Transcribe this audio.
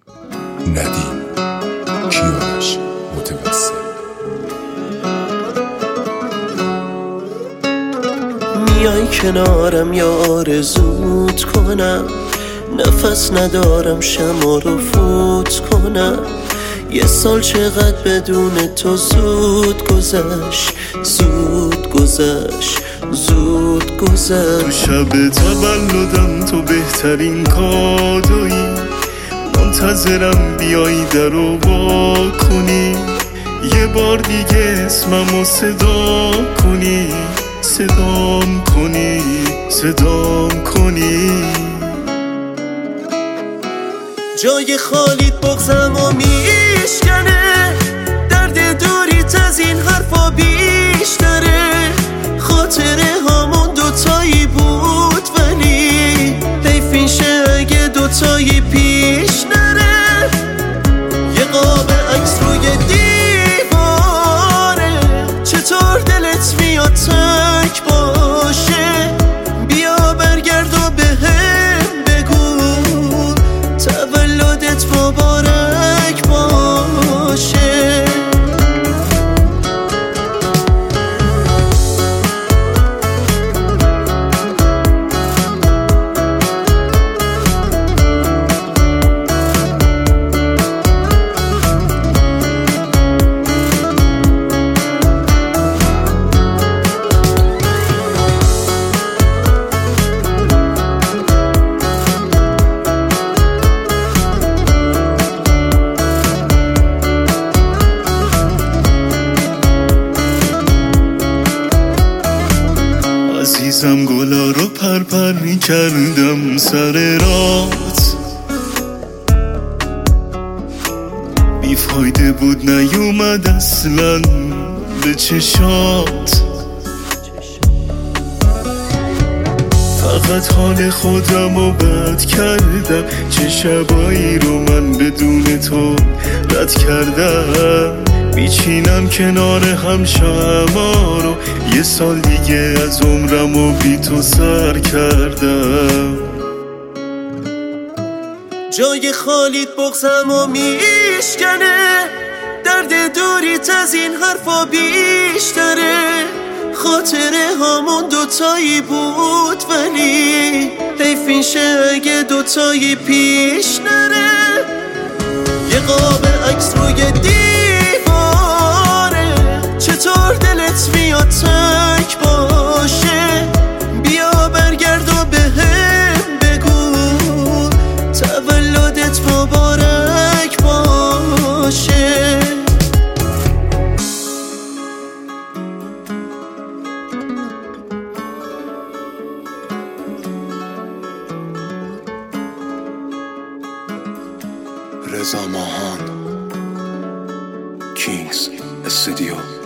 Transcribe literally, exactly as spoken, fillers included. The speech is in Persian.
ندیم کیارش متوسل. میای کنارم یا آرزوت کنم، نفس ندارم شمع رو فوت کنم. یه سال چقدر بدون تو زود گذشت، زود گذشت، زود گذشت. تو شب تولدم تو بهترین کادویی، منتظرم بیایی در رو وا کنی، یه بار دیگه اسممو صدا کنی، صدام کنی، صدام کنی. جای خالیت بغزم و میشکنه، درد دوریت از این حرفا بیشتره. خاطره هامون دوتایی بود ولی حیف میشه اگه دوتایی پیش نره. یه قاب عکس روی دیواره، چطور دلت میاد تک باشه؟ بیا برگرد و بهم بگو تولدت مبارک باشه. عزیزم گلا رو پرپر می کردم سر رات، بیفایده بود نیومد اصلا به چشات. فقط حال خودم رو بد کردم، چه شبایی رو من بدون تو رد کردم. میچینم کنار هم شمع رو، یه سال دیگه از عمرم و بی تو سر کردم. جای خالیت بغزم و میشکنه، درد دوریت از این حرفا بیشتره. خاطره هامون دوتایی بود ولی حیف میشه اگه دوتایی پیش نره. یه قاب عکس روی دیواره، چطور دلت میاد تک باشه؟ بیا برگرد و بهم بگو تولدت مبارک باشه. رضا ماهان، کینگز استودیو.